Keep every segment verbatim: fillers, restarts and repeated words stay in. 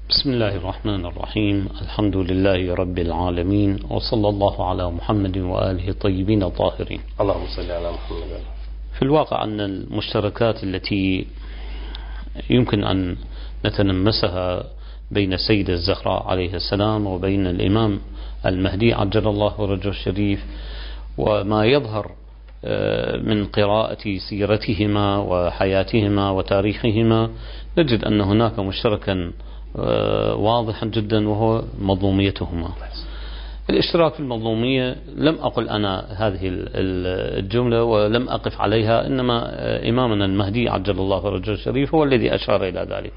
بسم الله الرحمن الرحيم. الحمد لله رب العالمين، وصلى الله على محمد وآله الطيبين الطاهرين. اللهم صل على محمد. في الواقع أن المشتركات التي يمكن أن نتنمسها بين السيدة الزهراء عليه السلام وبين الإمام المهدي عجل الله فرجه الشريف، وما يظهر من قراءة سيرتهما وحياتهما وتاريخهما، نجد أن هناك مشتركا واضحا جدا، وهو مظلوميتهما. الاشتراك في المظلومية لم أقل أنا هذه الجملة ولم أقف عليها، إنما إمامنا المهدي عجل الله فرجه الشريف هو الذي أشار إلى ذلك.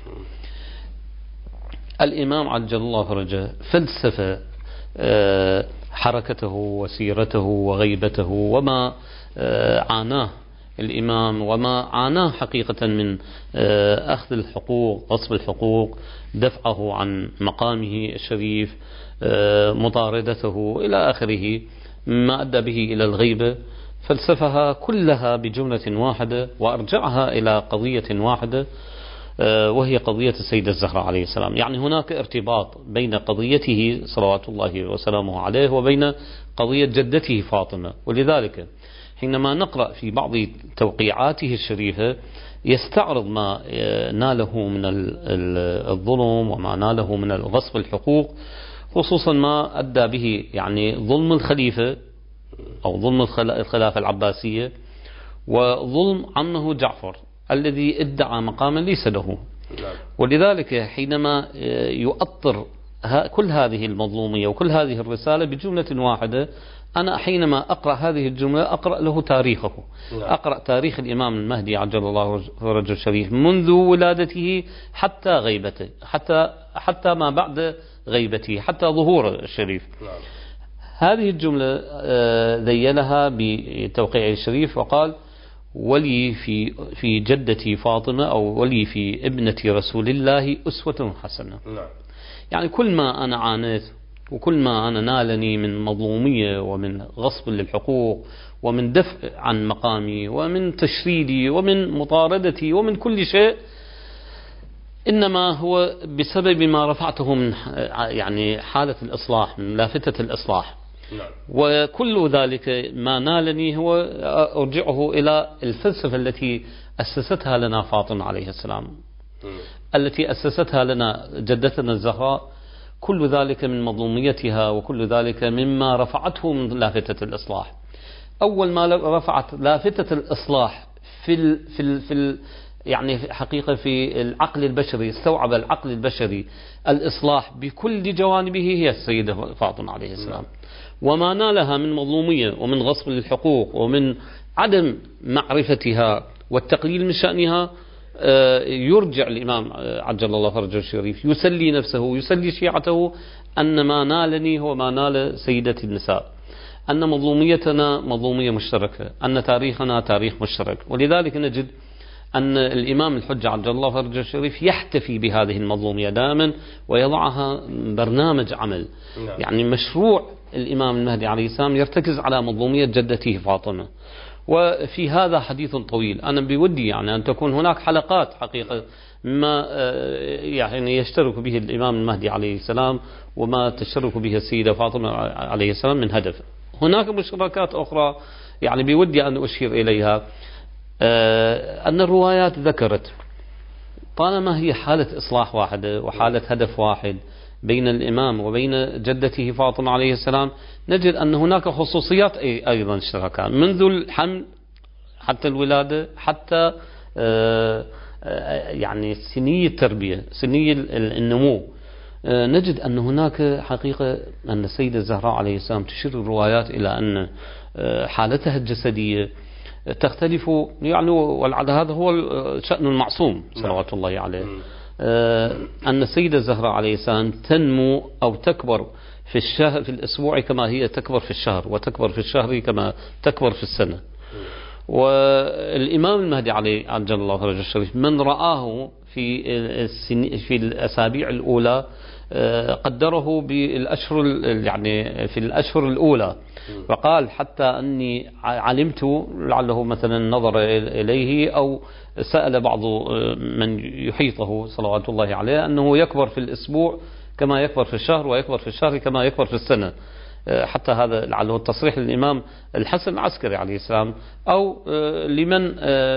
الإمام عجل الله فرجه فلسفة حركته وسيرته وغيبته، وما عاناه الإمام وما عاناه حقيقة من أخذ الحقوق، غصب الحقوق، دفعه عن مقامه الشريف، مطاردته إلى آخره، ما أدى به إلى الغيبة، فلسفها كلها بجملة واحدة وأرجعها إلى قضية واحدة، وهي قضية السيدة الزهراء عليه السلام. يعني هناك ارتباط بين قضيته صلوات الله وسلامه عليه وبين قضية جدته فاطمة. ولذلك حينما نقرأ في بعض توقيعاته الشريفة يستعرض ما ناله من الظلم وما ناله من غصب الحقوق، خصوصا ما أدى به يعني ظلم الخليفة أو ظلم الخلافة العباسية، وظلم عمه جعفر الذي ادعى مقاما ليس له. ولذلك حينما يؤطر كل هذه المظلومية وكل هذه الرسالة بجملة واحدة، أنا حينما أقرأ هذه الجملة أقرأ له تاريخه، أقرأ تاريخ الإمام المهدي عجل الله فرجه الشريف منذ ولادته حتى غيبته، حتى حتى ما بعد غيبته، حتى ظهور الشريف. هذه الجملة ذيلها بتوقيع الشريف وقال: ولي في في جدتي فاطمة، أو ولي في ابنة رسول الله أسوة حسنة. يعني كل ما أنا عانيت وكل ما أنا نالني من مظلومية ومن غصب للحقوق ومن دفع عن مقامي ومن تشريدي ومن مطاردتي ومن كل شيء، إنما هو بسبب ما رفعته من يعني حالة الإصلاح، من لافتة الإصلاح. وكل ذلك ما نالني هو أرجعه إلى الفلسفة التي أسستها لنا فاطمة عليه السلام، التي أسستها لنا جدتنا الزهراء. كل ذلك من مظلوميتها، وكل ذلك مما رفعته من لافتة الإصلاح. أول ما رفعت لافتة الإصلاح في ال في ال في ال يعني حقيقة في العقل البشري، استوعب العقل البشري الإصلاح بكل جوانبه، هي السيدة فاطمة عليه السلام. وما نالها من مظلومية ومن غصب للحقوق ومن عدم معرفتها والتقليل من شأنها، يرجع الإمام عجل الله فرجه الشريف يسلي نفسه، يسلي شيعته، أن ما نالني هو ما نال سيدة النساء، أن مظلوميتنا مظلومية مشتركة، أن تاريخنا تاريخ مشترك. ولذلك نجد أن الإمام الحجة عجل الله فرجه الشريف يحتفي بهذه المظلومية دائما ويضعها برنامج عمل. يعني مشروع الإمام المهدي عليه السلام يرتكز على مظلومية جدته فاطمة. وفي هذا حديث طويل، أنا بودي يعني أن تكون هناك حلقات حقيقة ما يعني يشترك به الإمام المهدي عليه السلام وما تشترك به السيدة فاطمة عليه السلام من هدف. هناك مشتركات أخرى يعني بودي أن أشير إليها، أن الروايات ذكرت طالما هي حالة إصلاح واحدة وحالة هدف واحد بين الإمام وبين جدته فاطمة عليه السلام، نجد أن هناك خصوصيات أيضا اشتراكات منذ الحمل حتى الولادة، حتى يعني سنية التربية، سنية النمو. نجد أن هناك حقيقة أن السيدة الزهراء عليه السلام تشير الروايات إلى أن حالتها الجسدية تختلف، يعني ولعل هذا هو شأن المعصوم صلوات الله عليه، أن السيدة الزهراء عليه السلام تنمو أو تكبر في الشهر في الأسبوع كما هي تكبر في الشهر، وتكبر في الشهر كما تكبر في السنة. والإمام المهدي عليه عجل الله فرجه الشريف من رآه في في الأسابيع الأولى قدره بالأشهر يعني في الأشهر الأولى، وقال حتى أني علمت لعله مثلا نظر إليه أو سأل بعض من يحيطه صلوات الله عليه أنه يكبر في الأسبوع كما يكبر في الشهر، ويكبر في الشهر كما يكبر في السنة. حتى هذا لعله التصريح للإمام الحسن العسكري عليه السلام، أو لمن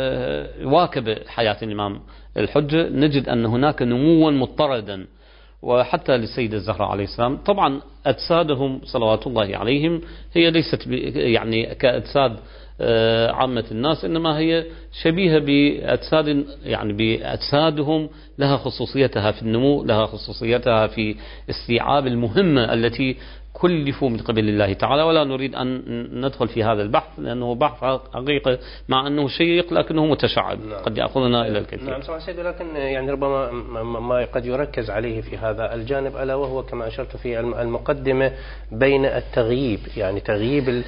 واكب حياة الإمام الحجة نجد أن هناك نموا مضطردا. وحتى للسيدة الزهراء عليه السلام طبعا أجسادهم صلوات الله عليهم هي ليست يعني كأجساد عامة الناس، إنما هي شبيهة بأجساد يعني بأجسادهم لها خصوصيتها في النمو، لها خصوصيتها في استيعاب المهمة التي كلفوا من قبل الله تعالى. ولا نريد أن ندخل في هذا البحث لأنه بحث حقيقة مع أنه شيق لكنه متشعب. نعم. قد يأخذنا إلى الكثير. نعم سمع سيدي، لكن يعني ربما ما قد يركز عليه في هذا الجانب ألا وهو كما أشرت في المقدمة بين التغييب، يعني تغييب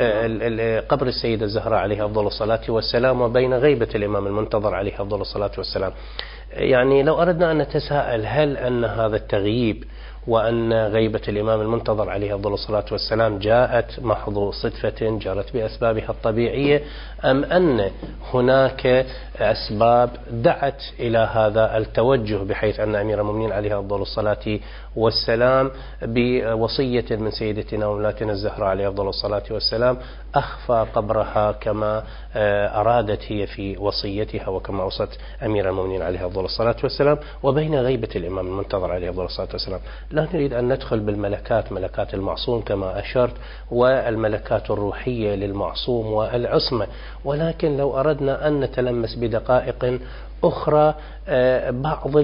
قبر السيدة الزهراء عليها أفضل الصلاة والسلام وبين غيبة الإمام المنتظر عليه أفضل الصلاة والسلام. يعني لو أردنا أن نتساءل هل أن هذا التغييب وأن غيبة الإمام المنتظر عليه أفضل الصلاة والسلام جاءت محض صدفة جرت بأسبابها الطبيعية، أم أن هناك أسباب دعت إلى هذا التوجه، بحيث أن أمير المؤمنين عليه أفضل الصلاة والسلام بوصية من سيدتنا ومولاتنا الزهراء عليه أفضل الصلاة والسلام أخفى قبرها كما أرادت هي في وصيتها وكما أوصت أمير المؤمنين عليه أفضل الصلاة والسلام، وبين غيبة الإمام المنتظر عليه أفضل الصلاة والسلام. لا نريد أن ندخل بالملكات، ملكات المعصوم كما أشرت، والملكات الروحية للمعصوم والعصمة، ولكن لو أردنا أن نتلمس بدقائق أخرى بعض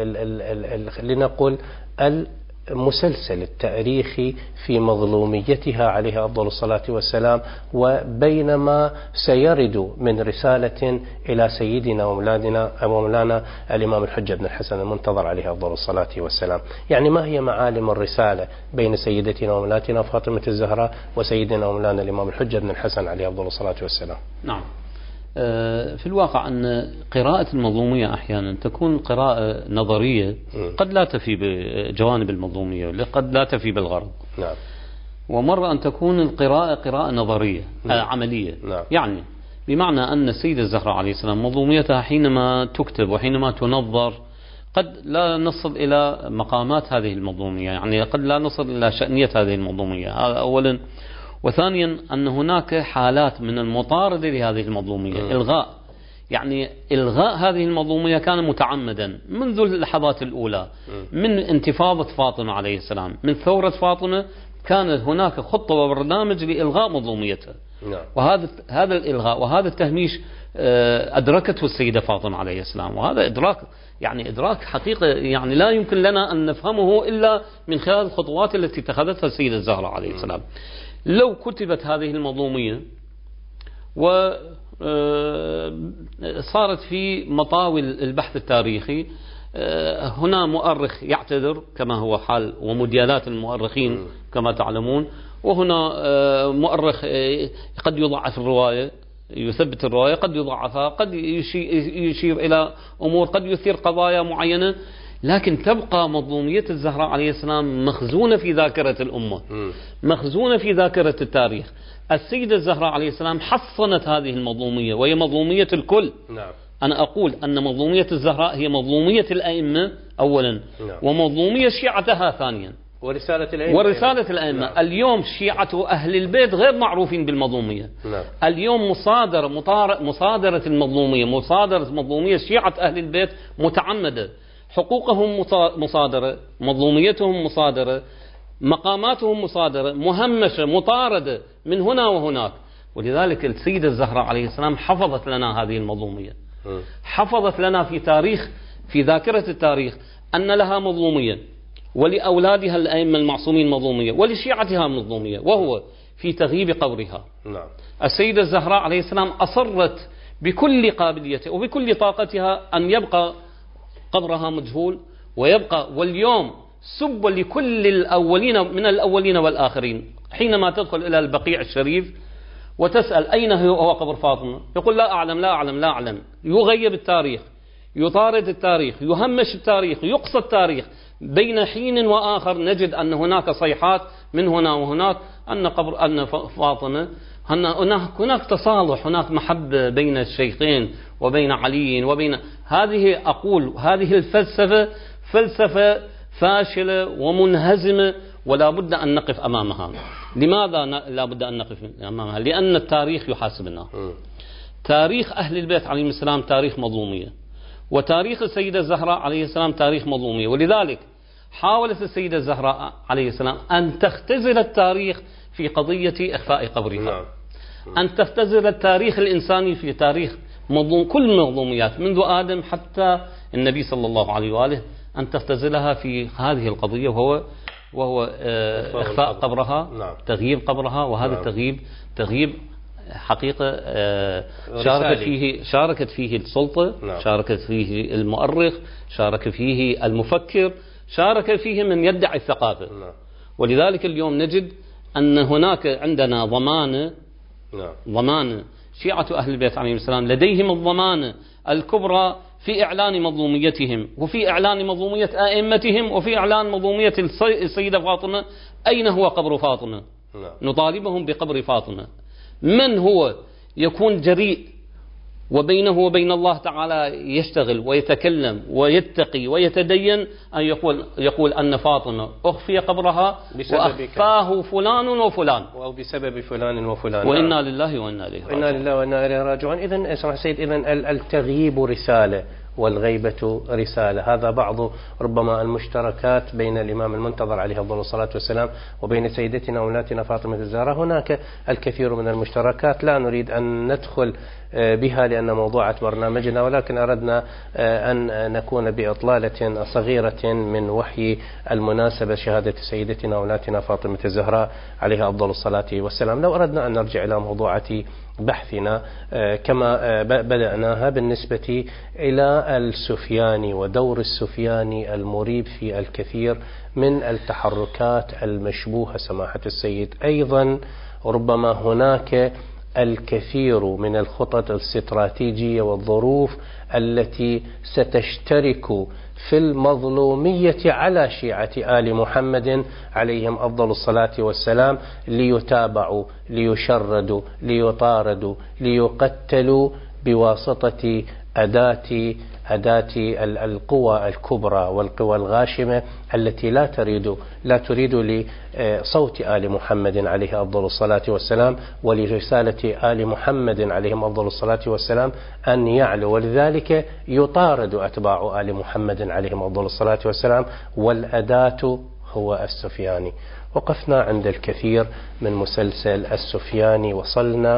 لنقول المسلسل التاريخي في مظلوميتها عليها أفضل الصلاة والسلام، وبينما سيرد من رسالة إلى سيدنا ومولانا ومولانا الإمام الحجة بن الحسن المنتظر عليه أفضل الصلاة والسلام. يعني ما هي معالم الرسالة بين سيدتنا ومولاتنا فاطمة الزهراء وسيدنا ومولانا الإمام الحجة بن الحسن عليه أفضل الصلاة والسلام؟ نعم، في الواقع أن قراءة المظلومية أحيانا تكون قراءة نظرية قد لا تفي بجوانب المظلومية، قد لا تفي بالغرض. نعم. ومرة أن تكون القراءة قراءة نظرية. نعم. عملية. نعم. يعني بمعنى أن السيدة الزهراء عليه السلام مظلوميتها حينما تكتب وحينما تنظر قد لا نصل إلى مقامات هذه المظلومية، يعني قد لا نصل إلى شأنية هذه المظلومية. هذا أولا. وثانيا أن هناك حالات من المطاردة لهذه المظلومية. م. إلغاء، يعني إلغاء هذه المظلومية كان متعمدا منذ اللحظات الأولى. م. من انتفاضة فاطمة عليه السلام، من ثورة فاطمة كانت هناك خطة وبرنامج لإلغاء مظلوميتها. نعم. وهذا هذا الإلغاء وهذا التهميش أدركته السيدة فاطمة عليه السلام، وهذا إدراك يعني إدراك حقيقة يعني لا يمكن لنا أن نفهمه إلا من خلال الخطوات التي اتخذتها السيدة الزهراء عليه السلام. لو كتبت هذه المظلومية وصارت في مطاوي البحث التاريخي، هنا مؤرخ يعتذر كما هو حال ومديالات المؤرخين كما تعلمون، وهنا مؤرخ قد يضعف الرواية يثبت الرواية، قد يضعفها، قد يشير إلى أمور، قد يثير قضايا معينة، لكن تبقى مظلومية الزهراء عليه السلام مخزونة في ذاكرة الأمة، مخزونة في ذاكرة التاريخ. السيدة الزهراء عليه السلام حصنت هذه المظلومية، وهي مظلومية الكل. نعم. أنا أقول أن مظلومية الزهراء هي مظلومية الأئمة أولا. نعم. ومظلومية شيعتها ثانيا، ورسالة الأئمة. ورسالة الأئمة. نعم. اليوم شيعة أهل البيت غير معروفين بالمظلومية. نعم. اليوم مصادرة مصادرة المظلومية، مصادرة مظلومية شيعة أهل البيت متعمدة، حقوقهم مصادرة، مظلوميتهم مصادرة، مقاماتهم مصادرة، مهمشة، مطاردة من هنا وهناك. ولذلك السيدة الزهراء عليه السلام حفظت لنا هذه المظلومية، حفظت لنا في تاريخ في ذاكرة التاريخ أن لها مظلومية، ولأولادها الأئمة المعصومين مظلومية، ولشيعتها مظلومية، وهو في تغييب قبرها. نعم. السيدة الزهراء عليه السلام أصرت بكل قابليتها وبكل طاقتها أن يبقى قبرها مجهول، ويبقى واليوم سب لكل الأولين من الأولين والآخرين. حينما تدخل إلى البقيع الشريف وتسأل أين هو قبر فاطمة، يقول لا أعلم لا أعلم لا أعلم، يغيب التاريخ، يطارد التاريخ، يهمش التاريخ، يقصى التاريخ. بين حين وآخر نجد أن هناك صيحات من هنا وهناك أن قبر أن فاطمة، هناك هناك تصالح، هناك محبة بين الشيخين وبين علي وبين هذه. أقول هذه الفلسفة فلسفة فاشلة ومنهزمة، ولا بد أن نقف أمامها. لماذا لا بد أن نقف أمامها؟ لأن التاريخ يحاسبنا. تاريخ أهل البيت عليهم السلام تاريخ مظلومية، وتاريخ السيدة الزهراء عليه السلام تاريخ مظلومية. ولذلك حاولت السيدة الزهراء عليه السلام أن تختزل التاريخ في قضية إخفاء قبرها، أن تختزل التاريخ الإنساني في تاريخ مظلوم، كل المظلوميات منذ آدم حتى النبي صلى الله عليه وآله، أن تختزلها في هذه القضية، وهو وهو إخفاء قبرها، تغييب قبرها. وهذا التغييب تغييب حقيقة شاركت فيه شاركت فيه السلطة، شاركت فيه المؤرخ، شارك فيه المفكر، شارك فيه من يدعي الثقافة. ولذلك اليوم نجد أن هناك عندنا ضمانة ضمانة شيعة أهل البيت عليهم السلام لديهم الضمانة الكبرى في إعلان مظلوميتهم، وفي إعلان مظلومية أئمتهم، وفي إعلان مظلومية السيدة فاطمة. أين هو قبر فاطمة؟ نطالبهم بقبر فاطمة. من هو يكون جريء وبينه وبين الله تعالى يشتغل ويتكلم ويتقي ويتدين أن يقول يقول أن فاطمة أخفي قبرها وأخفاه فلان وفلان، أو بسبب فلان وفلان، وإنا لله وإنا إليه راجعون. إنا لله وإنا إليه راجعون. إذن اسمح سيد، إذن التغييب رسالة والغيبة رسالة. هذا بعض ربما المشتركات بين الإمام المنتظر عليه أفضل الصلاة والسلام وبين سيدتنا وولاتنا فاطمة الزهراء. هناك الكثير من المشتركات لا نريد أن ندخل بها لأن موضوعة برنامجنا، ولكن أردنا أن نكون بإطلالة صغيرة من وحي المناسبة شهادة سيدتنا وولاتنا فاطمة الزهراء عليها أفضل الصلاة والسلام. لو أردنا أن نرجع إلى موضوعة بحثنا كما بدأناها بالنسبة إلى السفياني ودور السفياني المريب في الكثير من التحركات المشبوهة سماحة السيد، أيضا ربما هناك الكثير من الخطط الاستراتيجية والظروف التي ستشترك في المظلومية على شيعة آل محمد عليهم أفضل الصلاة والسلام، ليتابعوا، ليشردوا، ليطاردوا، ليقتلوا بواسطة أداة أداة القوى الكبرى والقوى الغاشمة التي لا تريد لا تريد لصوت آل محمد عليه أفضل الصلاة والسلام ولرسالة آل محمد عليهم أفضل الصلاة والسلام أن يعلو. ولذلك يطارد أتباع آل محمد عليهم أفضل الصلاة والسلام، والأداة هو السفياني. وقفنا عند الكثير من مسلسل السفياني، وصلنا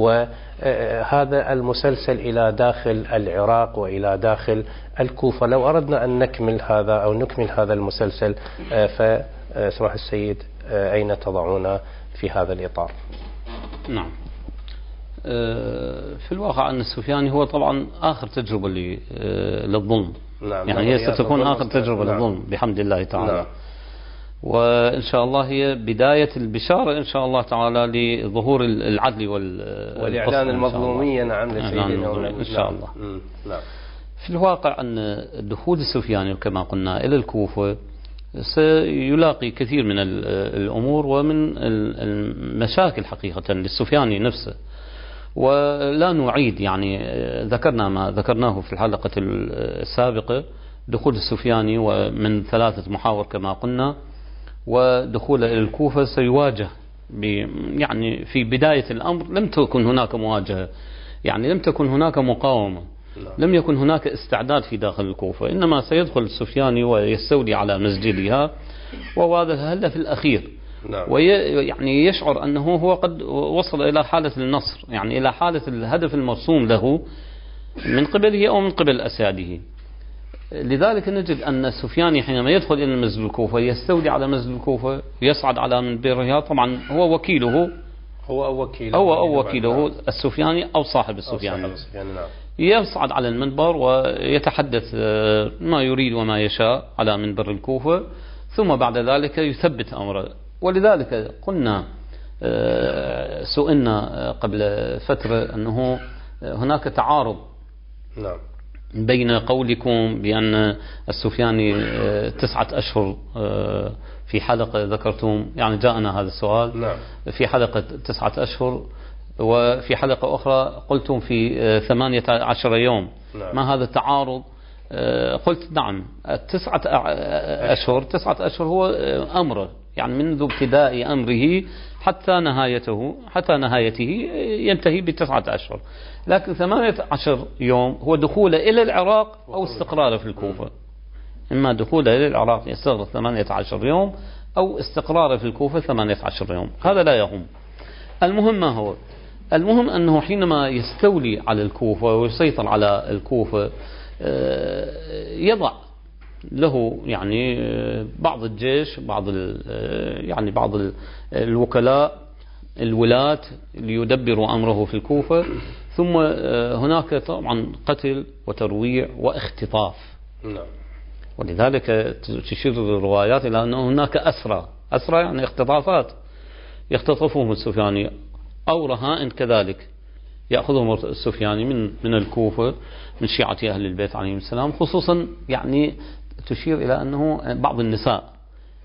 وهذا المسلسل إلى داخل العراق وإلى داخل الكوفة. لو أردنا أن نكمل هذا أو نكمل هذا المسلسل فسمح السيد أين تضعنا في هذا الإطار؟ نعم، في الواقع أن السفياني هو طبعا آخر تجربة للظلم. نعم، يعني هي ستكون آخر تجربة نعم. للظلم بحمد الله تعالى. نعم. وإن شاء الله هي بداية البشارة إن شاء الله تعالى لظهور العدل والإعلان المظلومية. نعم لسيدنا إن شاء الله. نعم. في الواقع أن دخول السفياني كما قلنا إلى الكوفة سيلاقي كثير من الأمور ومن المشاكل حقيقة للسفياني نفسه. ولا نعيد يعني ذكرنا ما ذكرناه في الحلقة السابقة، دخول السفياني ومن ثلاثة محاور كما قلنا، ودخوله إلى الكوفة سيواجه يعني في بداية الأمر لم تكن هناك مواجهة، يعني لم تكن هناك مقاومة، لم يكن هناك استعداد في داخل الكوفة، إنما سيدخل السفياني ويستولي على مسجدها، وهذا هلا في الأخير ويعني يشعر أنه هو قد وصل إلى حالة النصر، يعني إلى حالة الهدف المرسوم له من قبله أو من قبل أساده. لذلك نجد أن السفياني حينما يدخل إلى مسجد الكوفة يستولي على مسجد الكوفة، يصعد على منبرها، طبعا هو وكيله هو أو وكيله هو أو وكيله السفياني أو صاحب السفياني، يصعد على المنبر ويتحدث ما يريد وما يشاء على منبر الكوفة، ثم بعد ذلك يثبت أمره. ولذلك قلنا سئلنا قبل فترة أنه هناك تعارض نعم بين قولكم بأن السفياني تسعة أشهر في حلقة ذكرتم، يعني جاءنا هذا السؤال نعم. في حلقة تسعة أشهر، وفي حلقة أخرى قلتم في ثمانية عشر يوم. نعم. ما هذا التعارض؟ قلت نعم، تسعة أشهر تسعة أشهر هو أمره، يعني منذ ابتداء أمره حتى نهايته حتى نهايته ينتهي بتسعة أشهر. لكن ثمانية عشر يوم هو دخوله إلى العراق أو استقراره في الكوفة. إما دخوله إلى العراق يستغرق ثمانية عشر يوم، أو استقراره في الكوفة ثمانية عشر يوم، هذا لا يهم. المهم ما هو؟ المهم أنه حينما يستولي على الكوفة ويسيطر على الكوفة يضع له يعني بعض الجيش، بعض يعني بعض الوكلاء الولاة ليدبروا أمره في الكوفة. ثم هناك طبعا قتل وترويع واختطاف. نعم. ولذلك تشير الروايات إلى أن هناك أسرى أسرى يعني اختطافات، يختطفهم السفياني، أو رهائن كذلك يأخذهم السفياني من من الكوفة من شيعة أهل البيت عليهم السلام، خصوصا يعني تشير إلى أنه بعض النساء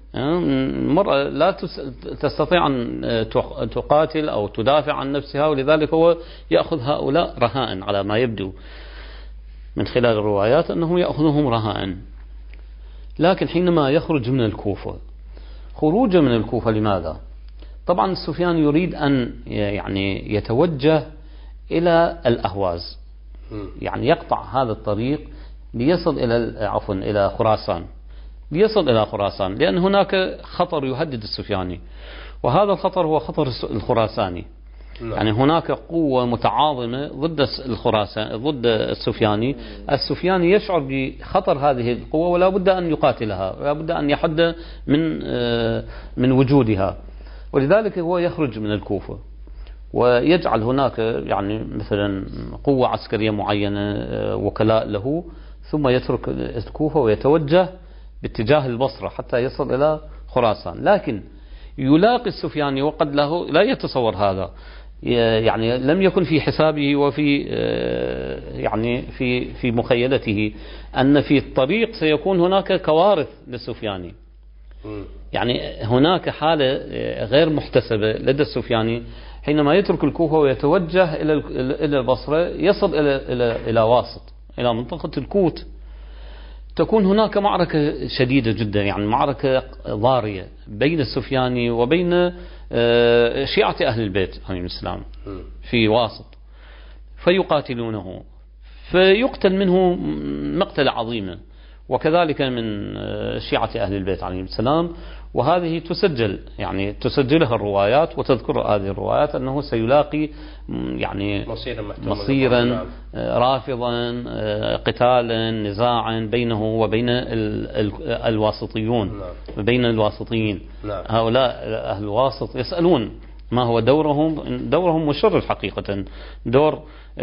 مرة لا تستطيع أن تقاتل أو تدافع عن نفسها، ولذلك هو يأخذ هؤلاء رهائن على ما يبدو من خلال الروايات أنه يأخذهم رهائن. لكن حينما يخرج من الكوفة، خروجه من الكوفة لماذا؟ طبعا السفيان يريد أن يعني يتوجه إلى الأهواز، يعني يقطع هذا الطريق ليصل إلى عفوا إلى خراسان ليصل إلى خراسان لأن هناك خطر يهدد السفياني، وهذا الخطر هو خطر الخراساني. يعني هناك قوة متعاظمة ضد الخراسان ضد السفياني. السفياني يشعر بخطر هذه القوة ولا بد أن يقاتلها، ولا بد أن يحد من من وجودها، ولذلك هو يخرج من الكوفة ويجعل هناك يعني مثلا قوة عسكرية معينة وكلاء له، ثم يترك الكوفة ويتوجه باتجاه البصرة حتى يصل إلى خراسان. لكن يلاقي السفياني وقد له لا يتصور هذا، يعني لم يكن في حسابه وفي يعني في في مخيلته أن في الطريق سيكون هناك كوارث للسفياني. يعني هناك حالة غير محتسبة لدى السفياني حينما يترك الكوفة ويتوجه إلى إلى البصرة، يصل إلى إلى إلى واسط، إلى منطقة الكوت. تكون هناك معركة شديدة جدا، يعني معركة ضارية بين السفياني وبين شيعة أهل البيت عليهم السلام في واسط، فيقاتلونه، فيقتل منه مقتلة عظيمة، وكذلك من شيعة أهل البيت عليهم السلام. وهذه تسجل يعني تسجلها الروايات وتذكر هذه الروايات أنه سيلاقي يعني مصيرا رافضا، قتالا، نزاعا بينه وبين الواسطيون، بين الواسطيين. هؤلاء أهل الواسط يسألون ما هو دورهم. دورهم مشرف حقيقة، دور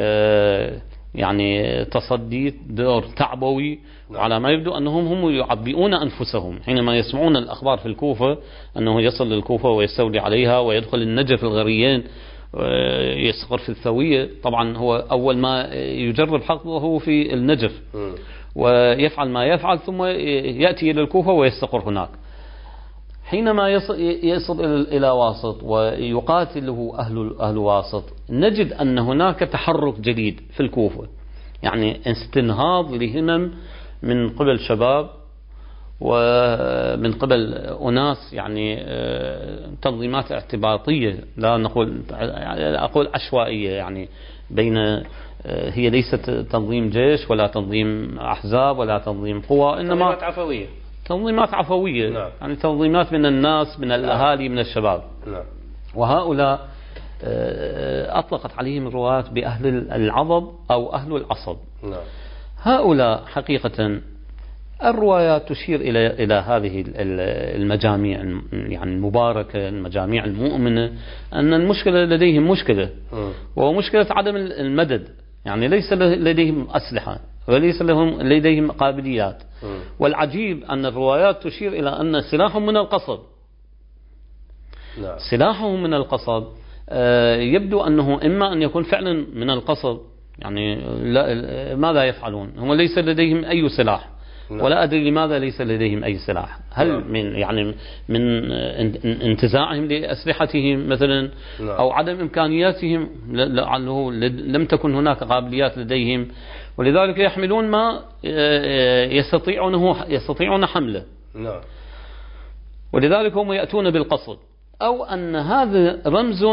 يعني تصدي، دور تعبوي. وعلى ما يبدو أنهم هم يعبئون أنفسهم حينما يسمعون الأخبار في الكوفة أنه يصل للكوفة ويستولي عليها ويدخل النجف الغريين، يستقر في الثوية. طبعا هو أول ما يجرب حقه في النجف ويفعل ما يفعل، ثم يأتي إلى الكوفة ويستقر هناك. حينما يصل إلى واسط ويقاتله أهل أهل واسط، نجد أن هناك تحرك جديد في الكوفة، يعني استنهاض لهمم من قبل شباب ومن قبل أناس، يعني تنظيمات اعتباطية، لا نقول أقول عشوائية، يعني بين هي ليست تنظيم جيش ولا تنظيم أحزاب ولا تنظيم قوى، إنما تنظيمات عفوية تنظيمات عفوية. نعم. يعني تنظيمات من الناس، من الأهالي، من الشباب. نعم. وهؤلاء أطلقت عليهم الروايات بأهل العضب أو أهل العصب. نعم. هؤلاء حقيقة الروايات تشير إلى إلى هذه المجاميع يعني المباركة، المجاميع المؤمنة، أن المشكلة لديهم مشكلة، ومشكلة عدم المدد. يعني ليس لديهم أسلحة وليس لهم لديهم قابليات. والعجيب أن الروايات تشير إلى أن سلاحهم من القصب. نعم. سلاحهم من القصب يبدو أنه إما أن يكون فعلا من القصب، يعني لا ماذا يفعلون؟ هم ليس لديهم أي سلاح، نعم. ولا أدري لماذا ليس لديهم أي سلاح. هل نعم. من يعني من انتزاعهم لأسلحتهم مثلا، نعم. أو عدم إمكانياتهم، لعله لم تكن هناك قابليات لديهم، ولذلك يحملون ما يستطيعونه يستطيعون حمله. نعم. ولذلك هم يأتون بالقصد، أو أن هذا رمز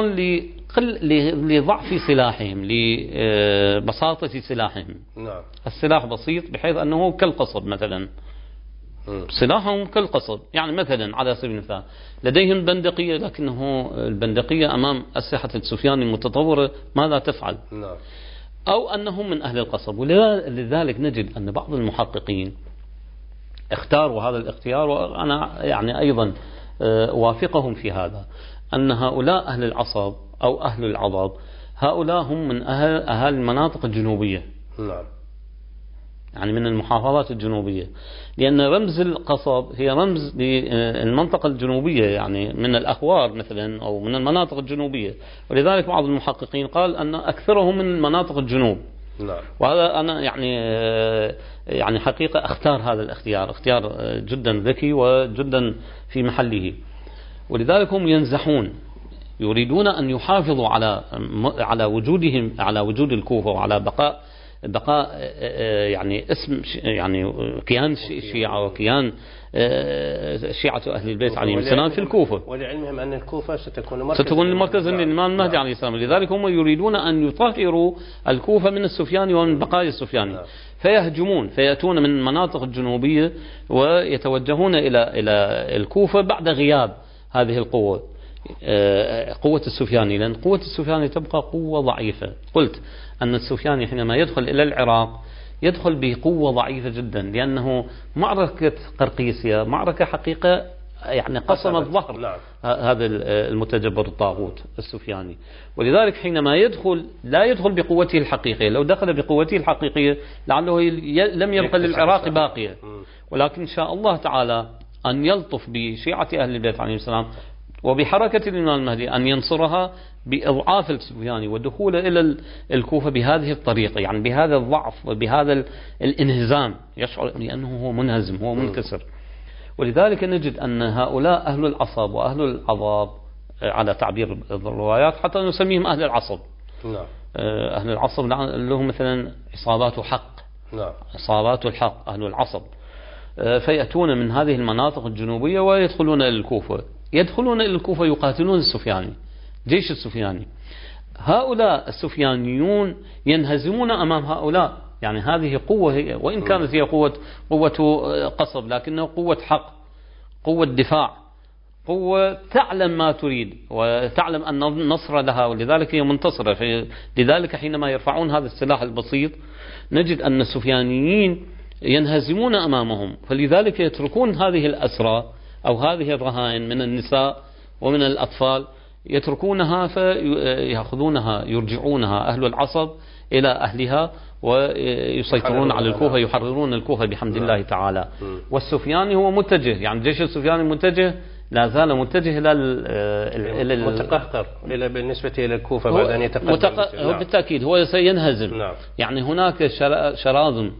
لضعف سلاحهم، لبساطة سلاحهم. نعم. السلاح بسيط بحيث أنه كالقصب مثلا، سلاحهم كالقصب. يعني مثلا على سبيل المثال لديهم بندقية، لكنه البندقية أمام أسلحة السفياني المتطورة ماذا تفعل؟ نعم. أو أنهم من أهل القصب. ولذلك نجد أن بعض المحققين اختاروا هذا الاختيار، وأنا يعني أيضا أوافقهم في هذا، أن هؤلاء أهل العصب أو أهل العضب هؤلاء هم من أهل, أهل المناطق الجنوبية. نعم. يعني من المحافظات الجنوبية، لأن رمز القصب هي رمز للمنطقة الجنوبية، يعني من الأخوار مثلا أو من المناطق الجنوبية. ولذلك بعض المحققين قال أن أكثرهم من مناطق الجنوب. نعم. وهذا أنا يعني يعني حقيقة أختار هذا الاختيار، اختيار جدا ذكي وجدا في محله. ولذلك هم ينزحون، يريدون أن يحافظوا على على وجودهم، على وجود الكوفة، وعلى بقاء بقاء يعني اسم يعني كيان الشيعة وكيان شيعة أهل البيت عليهم السلام في الكوفة. ولعلمهم أن الكوفة ستكون مركز ستكون مركز للإمام المهدي عليه السلام. لذلك هم يريدون أن يطهروا الكوفة من السفياني ومن بقايا السفياني، فيهجمون، فيأتون من المناطق الجنوبية ويتوجهون إلى إلى الكوفة بعد غياب هذه القوة، قوة السفياني، لأن قوة السفياني تبقى قوة ضعيفة. قلت أن السفياني حينما يدخل إلى العراق يدخل بقوة ضعيفة جدا، لأنه معركة قرقيسية معركة حقيقة يعني قصمت ظهر نعم. هذا المتجبر الطاغوت السفياني. ولذلك حينما يدخل لا يدخل بقوته الحقيقية، لو دخل بقوته الحقيقية لعله لم يبقى للعراق باقية، ولكن إن شاء الله تعالى أن يلطف بشيعة أهل البيت عليهم السلام وبحركة الإمام المهدي أن ينصرها بإضعاف السفياني ودخوله إلى الكوفة بهذه الطريقة، يعني بهذا الضعف وبهذا الانهزام، يشعر لأنه هو منهزم، هو منكسر. ولذلك نجد أن هؤلاء أهل العصب وأهل العضاب على تعبير الروايات، حتى نسميهم أهل العصب. نعم. أهل العصب لهم مثلا عصابات حق. نعم. عصابات الحق أهل العصب، فيأتون من هذه المناطق الجنوبية ويدخلون إلى الكوفة، يدخلون إلى الكوفة يقاتلون السفياني، جيش السفياني. هؤلاء السفيانيون ينهزمون أمام هؤلاء، يعني هذه قوة هي، وإن كانت هي قوة قوة قصب، لكنها قوة حق، قوة دفاع، قوة تعلم ما تريد وتعلم أن النصر لها، ولذلك هي منتصرة. لذلك حينما يرفعون هذا السلاح البسيط نجد أن السفيانيين ينهزمون أمامهم، فلذلك يتركون هذه الأسرى أو هذه الرهائن من النساء ومن الأطفال، يتركونها فيأخذونها يرجعونها أهل العصب إلى أهلها ويسيطرون على الكوفة، يحررون الكوفة بحمد الله تعالى. والسفياني هو متجه، يعني جيش السفياني متجه، لا زال متجه إلى إلى متقهقر إلى بالنسبة إلى الكوفة بعد أن يتقدم. متق... نعم. بالتأكيد هو سينهزم. نعم. يعني هناك شراذم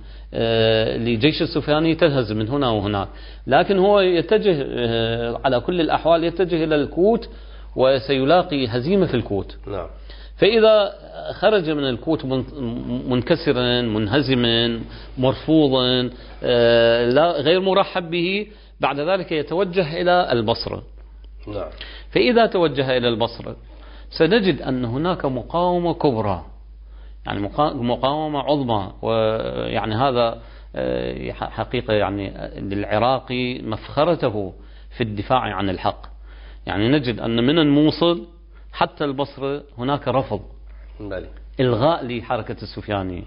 لجيش السفياني تنهزم من هنا وهناك، لكن هو يتجه على كل الأحوال يتجه إلى الكوت وسيلاقي هزيمة في الكوت. نعم. فإذا خرج من الكوت منكسرا منهزما مرفوضا لا غير مرحب به، بعد ذلك يتوجه إلى البصرة. نعم. فإذا توجه إلى البصرة سنجد أن هناك مقاومة كبرى، يعني مقاومة عظمى، ويعني هذا حقيقة يعني للعراقي مفخرته في الدفاع عن الحق. يعني نجد أن من الموصل حتى البصرة هناك رفض، بلي. إلغاء لحركة السفياني.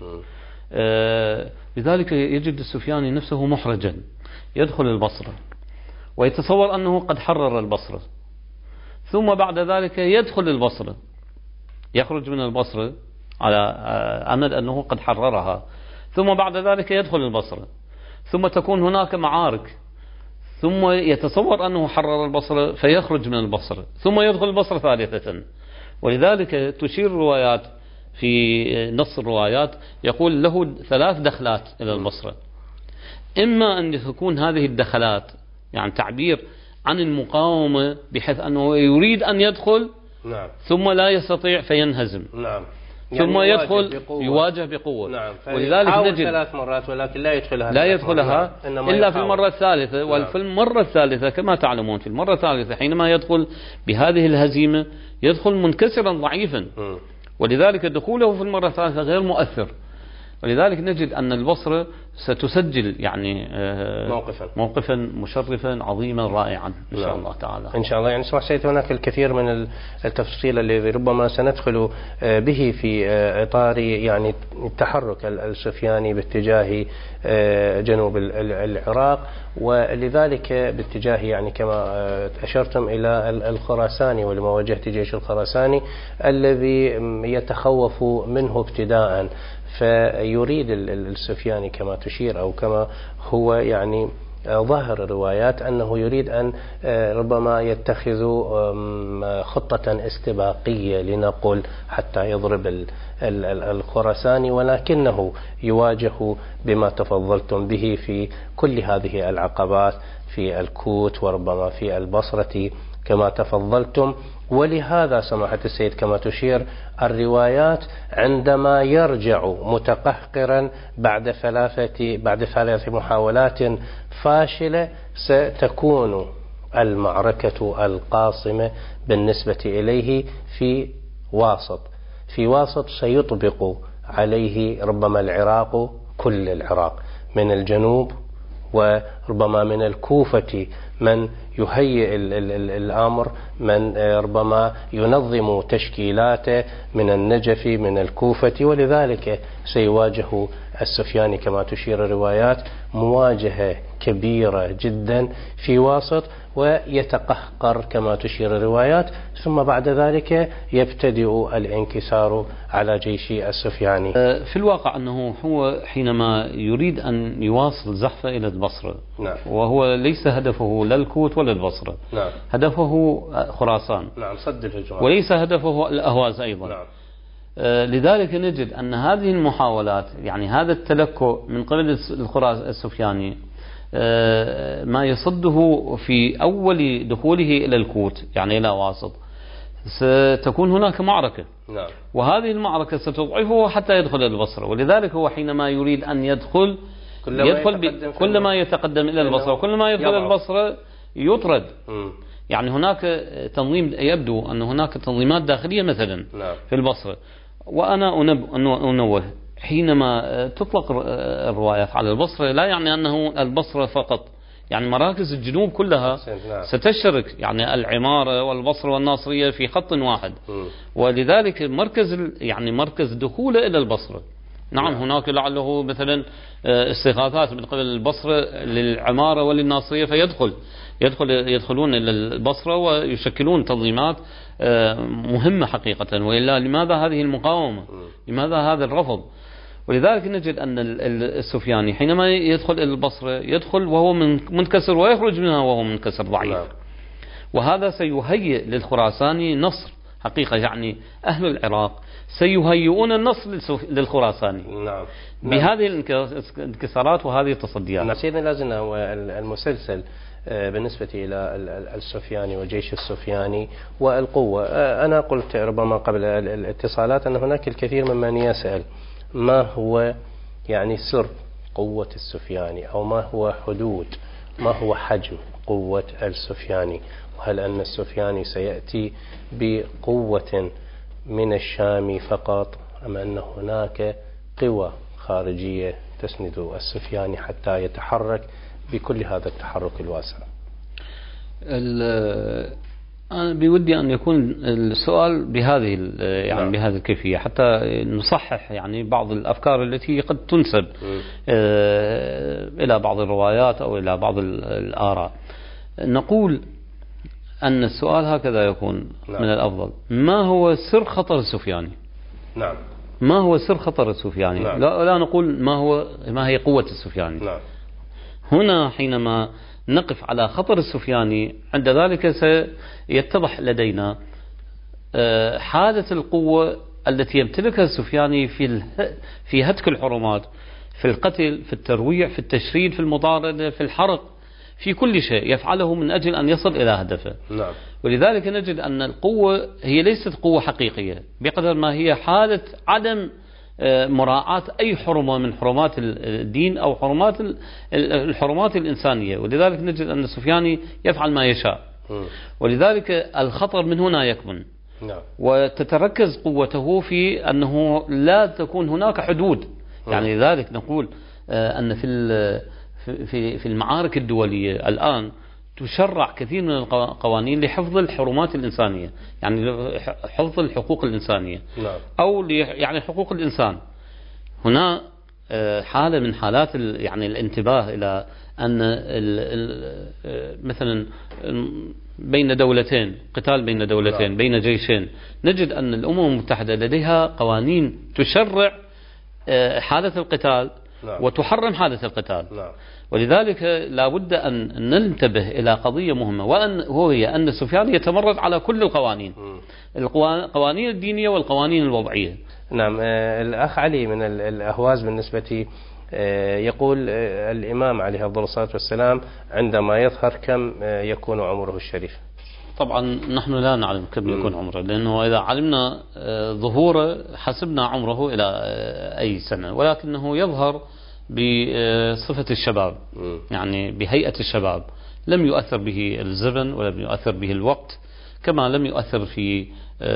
آه لذلك يجد السفياني نفسه محرجا، يدخل البصرة ويتصور أنه قد حرر البصرة، ثم بعد ذلك يدخل البصرة، يخرج من البصرة على أمل أنه قد حررها، ثم بعد ذلك يدخل البصرة، ثم تكون هناك معارك، ثم يتصور أنه حرر البصرة فيخرج من البصرة ثم يدخل البصرة ثالثة. ولذلك تشير الروايات في نص الروايات يقول له ثلاث دخلات إلى البصرة، إما أن تكون هذه الدخلات يعني تعبير عن المقاومة بحيث أنه يريد أن يدخل نعم. ثم لا يستطيع فينهزم نعم. ثم يعني يدخل بقوة. يواجه بقوة. نعم. ولذلك نجد ثلاث مرات ولكن لا يدخلها لا يدخلها إلا في المرة الثالثة. نعم. وفي المرة الثالثة كما تعلمون في المرة الثالثة حينما يدخل بهذه الهزيمة يدخل منكسرا ضعيفا م. ولذلك دخوله في المرة الثالثة غير مؤثر. ولذلك نجد أن البصرة ستسجل يعني موقفا موقفا مشرفا عظيما رائعا إن شاء الله تعالى. إن شاء الله. يعني سمع سيد هناك الكثير من التفصيل الذي ربما سندخل به في إطار يعني التحرك السفياني باتجاه جنوب العراق، ولذلك باتجاه يعني كما أشرتم إلى الخراساني ولمواجهة جيش الخراساني الذي يتخوف منه ابتداء، فيريد السفياني كما تشير أو كما هو يعني ظاهر الروايات أنه يريد أن ربما يتخذ خطة استباقية لنقل حتى يضرب الخراساني، ولكنه يواجه بما تفضلتم به في كل هذه العقبات في الكوت وربما في البصرة كما تفضلتم. ولهذا سماحة السيد كما تشير الروايات عندما يرجع متقهقرا بعد ثلاثة بعد ثلاث محاولات فاشلة ستكون المعركة القاصمة بالنسبة إليه في واسط في واسط سيطبق عليه ربما العراق كل العراق من الجنوب وربما من الكوفة من يهيئ الأمر، من ربما ينظم تشكيلاته من النجف من الكوفة، ولذلك سيواجه السفياني كما تشير الروايات مواجهة كبيرة جدا في واسط ويتقهقر كما تشير الروايات، ثم بعد ذلك يبتدئ الانكسار على جيش السفياني. في الواقع أنه هو حينما يريد أن يواصل زحفه إلى البصرة نعم. وهو ليس هدفه لا الكوت ولا البصرة، نعم. هدفه خراسان، نعم. صد الهجوم، وليس هدفه الأهواز أيضا. نعم. لذلك نجد أن هذه المحاولات يعني هذا التلكؤ من قبل السفياني ما يصده في أول دخوله إلى الكوت يعني إلى واسط ستكون هناك معركة. نعم. وهذه المعركة ستضعفه حتى يدخل البصرة. ولذلك هو حينما يريد أن يدخل يدخل كل ما يتقدم إلى البصرة وكل ما يدخل البصرة يطرد. م. يعني هناك تنظيم يبدو أن هناك تنظيمات داخلية مثلا نعم. في البصرة. وأنا أنوه حينما تطلق الروايات على البصرة لا يعني أنه البصرة فقط، يعني مراكز الجنوب كلها ستشترك، يعني العمارة والبصرة والناصرية في خط واحد. ولذلك مركز يعني مركز دخوله إلى البصرة. نعم هناك لعله مثلا استغاثات من قبل البصرة للعمارة وللناصرية فيدخل يدخل يدخلون إلى البصرة ويشكلون تنظيمات مهمة حقيقة. وإلا لماذا هذه المقاومة؟ لماذا هذا الرفض؟ ولذلك نجد أن السفياني حينما يدخل إلى البصرة يدخل وهو منكسر ويخرج منها وهو منكسر ضعيف. وهذا سيهيئ للخراساني نصر حقيقة، يعني أهل العراق سيهيئون النصر للخراساني. نعم. بهذه الانكسارات وهذه التصديات. نعم. سيدنا لازلنا هو المسلسل بالنسبة إلى السفياني وجيش السفياني والقوة. أنا قلت ربما قبل الاتصالات أن هناك الكثير ممن يسأل ما هو يعني سر قوة السفياني، أو ما هو حدود ما هو حجم قوة السفياني، وهل أن السفياني سيأتي بقوة من الشام فقط أم أن هناك قوى خارجية تسند السفياني حتى يتحرك بكل هذا التحرك الواسع؟ أنا بودي أن يكون السؤال بهذه يعني نعم. بهذه الكيفية حتى نصحح يعني بعض الأفكار التي قد تنسب م. إلى بعض الروايات أو إلى بعض الآراء. نقول أن السؤال هكذا يكون نعم. من الأفضل ما هو سر خطر السفياني؟ نعم. ما هو سر خطر السفياني؟ نعم. لا, لا نقول ما هو ما هي قوة السفياني. نعم. هنا حينما نقف على خطر السفياني عند ذلك سيتضح لدينا حالة القوة التي يمتلكها السفياني في في هتك الحرمات، في القتل، في الترويع، في التشريد، في المطاردة، في الحرق، في كل شيء يفعله من أجل أن يصل إلى هدفه. نعم. ولذلك نجد أن القوة هي ليست قوة حقيقية بقدر ما هي حالة عدم مراعاة أي حرمة من حرمات الدين أو حرمات الحرمات الإنسانية. ولذلك نجد أن السفياني يفعل ما يشاء، ولذلك الخطر من هنا يكمن. نعم. وتتركز قوته في أنه لا تكون هناك حدود. يعني لذلك نقول أن في في في المعارك الدولية الآن تشرع كثير من القوانين لحفظ الحرمات الإنسانية، يعني حفظ الحقوق الإنسانية. نعم. أو يعني حقوق الإنسان. هنا حالة من حالات يعني الانتباه إلى أن مثلا بين دولتين، قتال بين دولتين، نعم. بين جيشين، نجد أن الأمم المتحدة لديها قوانين تشرع حالة القتال. نعم. وتحرم حالة القتال. نعم. ولذلك لا بد أن ننتبه إلى قضية مهمة، وأن هو هي أن سفيان يتمرد على كل القوانين، القوانين الدينية والقوانين الوضعية. نعم. الأخ علي من الأهواز بالنسبة يقول الإمام عليه أفضل الصلاة والسلام عندما يظهر كم يكون عمره الشريف؟ طبعا نحن لا نعلم كم يكون عمره، لأنه إذا علمنا ظهوره حسبنا عمره إلى أي سنة، ولكنه يظهر بصفة الشباب، يعني بهيئة الشباب، لم يؤثر به الزمن ولم يؤثر به الوقت، كما لم يؤثر في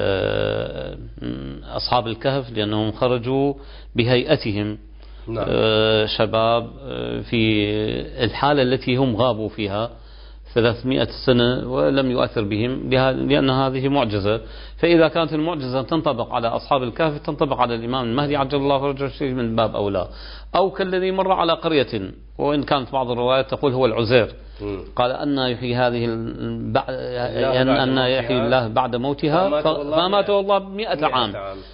أصحاب الكهف لأنهم خرجوا بهيئتهم. نعم. شباب في الحالة التي هم غابوا فيها ثلاثمائة سنة ولم يؤثر بهم، لأن هذه معجزة. فإذا كانت المعجزة تنطبق على أصحاب الكهف تنطبق على الإمام المهدي عجل الله فرجه من باب أولى. أو كالذي مر على قرية، وإن كانت بعض الروايات تقول هو العزير، قال أن يحيي هذه أن يحيي الله بعد موتها فماته الله مئة عام،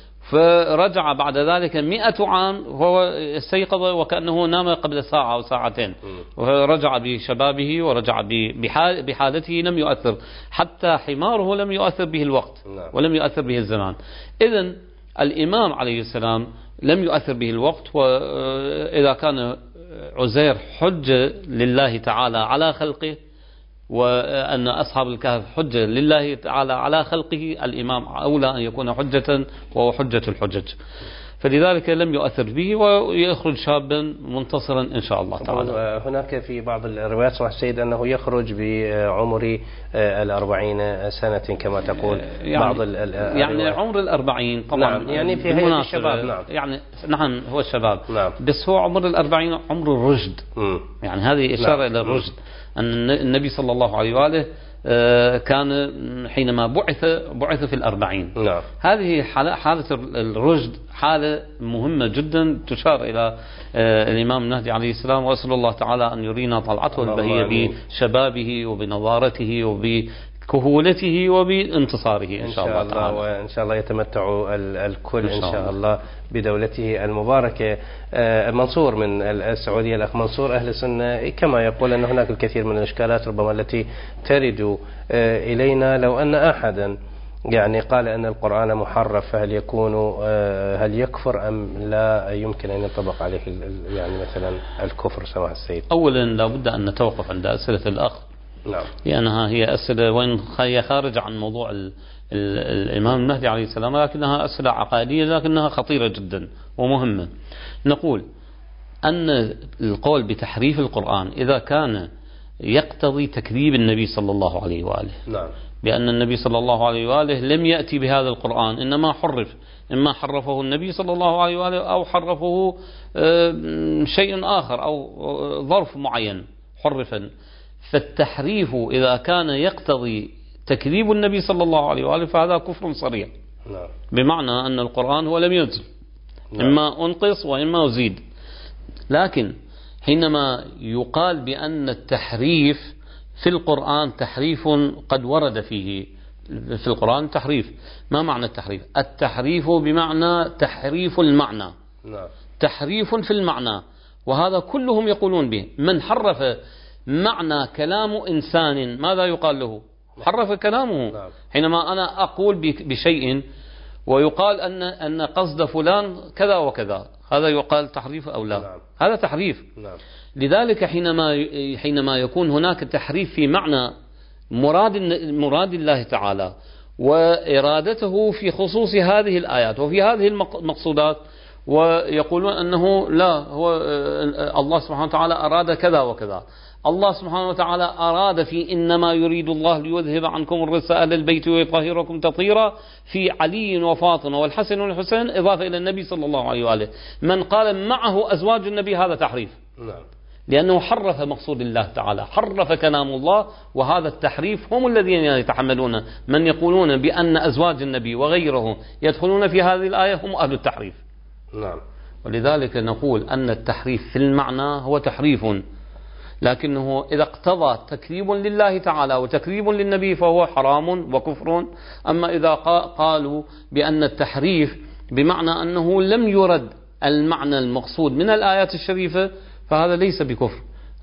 فرجع بعد ذلك مئة عام هو استيقظ وكأنه نام قبل ساعة أو ساعتين، ورجع بشبابه ورجع بحالته، لم يؤثر حتى حماره، لم يؤثر به الوقت ولم يؤثر به الزمان. إذن الإمام عليه السلام لم يؤثر به الوقت. وإذا كان عزير حجة لله تعالى على خلقه، وأن أصحاب الكهف حجة لله تعالى على خلقه، الإمام أولى أن يكون حجة وهو حجة الحجج، فلذلك لم يؤثر به ويخرج شابا منتصرا إن شاء الله تعالى. هناك في بعض الروايات صح السيد أنه يخرج بعمر الأربعين سنة كما تقول يعني بعض الروايات. يعني عمر الأربعين طبعا. نعم. يعني في هيئة الشباب. نعم. يعني نعم هو الشباب. نعم. بس هو عمر الأربعين عمر الرشد. م. يعني هذه إشارة نعم. إلى الرشد، أن النبي صلى الله عليه وآله كان حينما بعث بعث في الأربعين. نعم. هذه حالة, حالة الرشد حالة مهمة جدا تشار إلى الإمام المهدي عليه السلام، وأسأل الله تعالى أن يرينا طلعته البهية بشبابه وبنظارته وبكهولته وبانتصاره إن شاء الله تعالى. وإن شاء الله يتمتع الكل إن شاء الله بدولته المباركة. منصور من السعودية، الأخ منصور أهل السنة كما يقول أن هناك الكثير من الإشكالات ربما التي ترد إلينا، لو أن أحدا يعني قال أن القرآن محرف فهل يكون هل يكفر أم لا يمكن أن ينطبق عليه يعني مثلا الكفر سماحة السيد؟ أولا لابد أن نتوقف عند أسئلة الأخ. نعم. لأنها هي أسئلة وإن هي خارجة عن موضوع ال ال الإمام المهدي عليه السلام، لكنها أسئلة عقائدية لكنها خطيرة جدا ومهمة. نقول أن القول بتحريف القرآن إذا كان يقتضي تكذيب النبي صلى الله عليه وآله. نعم. بأن النبي صلى الله عليه وآله لم يأتي بهذا القرآن، إنما حرف، إما حرفه النبي صلى الله عليه وآله أو حرفه شيء آخر أو ظرف معين حرفا. فالتحريف إذا كان يقتضي تكذيب النبي صلى الله عليه وآله فهذا كفر صريح. نعم. بمعنى أن القرآن هو لم ينزل. نعم. إما أنقص وإما أزيد. لكن حينما يقال بأن التحريف في القرآن تحريف قد ورد فيه في القرآن تحريف، ما معنى التحريف؟ التحريف بمعنى تحريف المعنى. نعم. تحريف في المعنى، وهذا كلهم يقولون به. من حرف معنى كلام إنسان ماذا يقال له؟ حرف كلامه. نعم. حينما أنا أقول بشيء ويقال أن أن قصد فلان كذا وكذا، هذا يقال تحريف أو لا؟ نعم. هذا تحريف. نعم. لذلك حينما حينما يكون هناك تحريف في معنى مراد مراد الله تعالى وإرادته في خصوص هذه الآيات وفي هذه المقصودات، ويقولون أنه لا، هو الله سبحانه وتعالى أراد كذا وكذا، الله سبحانه وتعالى أراد في إنما يريد الله ليذهب عنكم الرجس أهل البيت ويطهركم تطهيرا في علي وفاطمة والحسن والحسين إضافة إلى النبي صلى الله عليه وآله. من قال معه أزواج النبي هذا تحريف. نعم. لأنه حرف مقصود الله تعالى، حرف كلام الله، وهذا التحريف هم الذين يتحملون. من يقولون بأن أزواج النبي وغيره يدخلون في هذه الآية هم أهل التحريف. نعم. ولذلك نقول أن التحريف في المعنى هو تحريف، لكنه إذا اقتضى تكذيب لله تعالى وتكذيب للنبي فهو حرام وكفر. أما إذا قالوا بأن التحريف بمعنى أنه لم يرد المعنى المقصود من الآيات الشريفة فهذا ليس بكفر.